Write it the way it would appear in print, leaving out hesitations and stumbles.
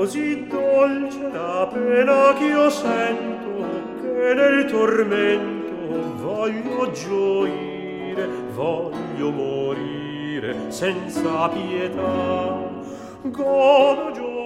così dolce la pena che io sento, che nel tormento voglio gioire, voglio morire senza pietà. Godo